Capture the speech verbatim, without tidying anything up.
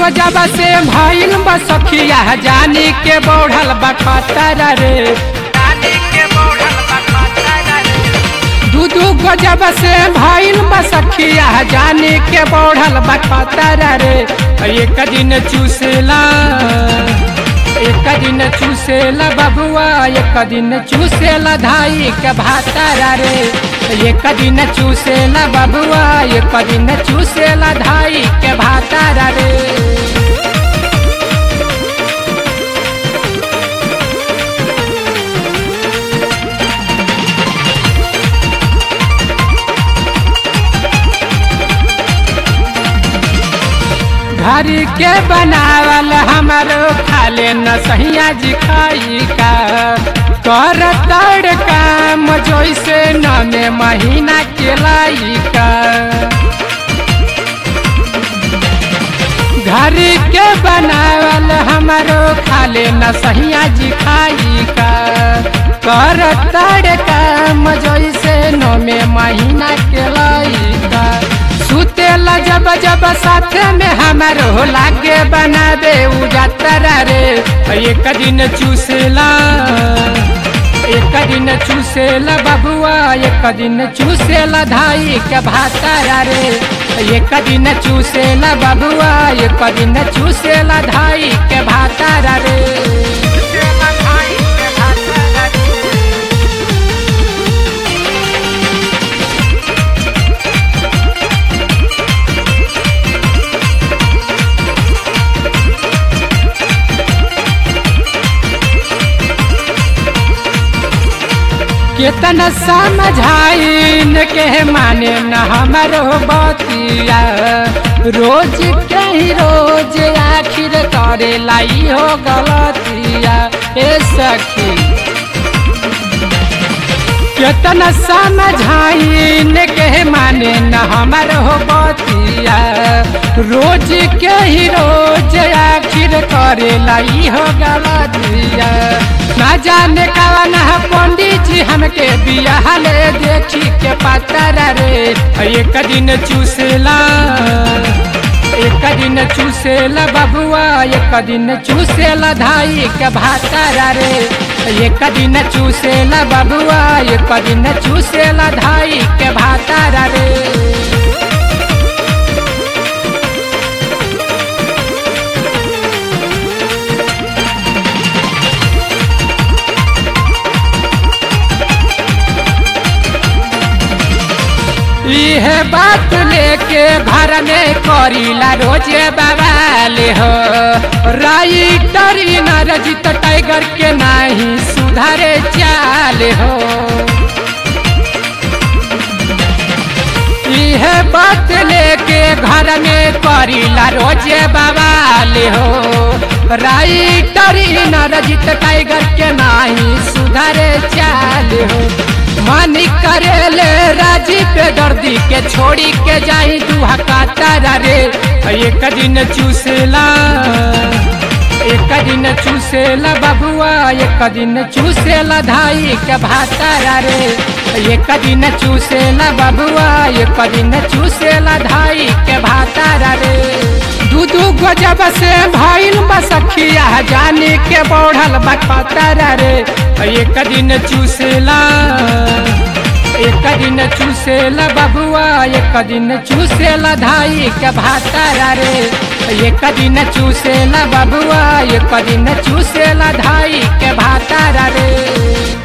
गजब से भइल बा सखिया जानी के बढ़ल बा खतरा रे दू दू गजब से भइल बा सखिया जानी के बढ़ल बा खतरा रे एक दिन चूसेला एक दिन चूसेला बबुआ एक दिन चूसेला धाई के भातारा रे एक दिन चूसेला बबुआ एक दिन चूसेला धाई के भातारा रे। घर के बनावल हमारो खाले न सहिया जी खाई का कर तड़ काम जैसे नमे महीना के लाई का घर के बनावल हमारो खाले न सहिया जी खाई का कर तड़ काम जैसे नमे महीना के लाई का सुतेला जब जब साथ में हमारो लागे बनाबे उजातरा रे एक दिन चूसेला एक दिन चूसेला बबुआ एक दिन चूसेला धाई के भातारा रे एक दिन चूसेला बबुआ एक दिन चूसेला धाई के भातारा रे। कितना समझाइन के माने न हमारो बतिया रोज के ही रोज आखिर करे लाई हो गलतिया ए सखी कितना समझाइन के माने न हमारो बतिया रोज के ही रोज आखिर करे लाई हो गलतिया ना जाने कवन पंडित जी हमके बियाह ले देखी के पातरा रे एक दिन चूसेला एक दिन चूसेला बबुआ एक दिन चूसेला धाई के भातारा रे एक दिन चूसेला बबुआ एक दिन चूसेला धाई के भातारा रे। यह बात लेके घर में करीला रोजे बवाले हो राइटर नरजित टाइगर के नहीं सुधारे चाल हो यह बात लेके घर में करीला रोजे बवाले हो राइटर नरजित टाइगर के नहीं सुधारे चाल हो मन करेले राजी पे दर्दी के छोड़ी के जाई दुहा कातारा रे एक दिन चूसेला एक दिन चूसेला बबुआ एक दिन चूसेला धाई के भातारा रे एक दिन चूसेला बबुआ एक दिन चूसेला धाई के भातारा रे दू दू गजब से भइल बा सखिया जानी के बढ़ल बा खतरा रे एक दिन चूसेला एक दिन चूसेला बबुआ एक दिन चूसेला धाई के भातारा रे एक दिन चूसेला बबुआ एक दिन चूसेला धाई के भातारा रे।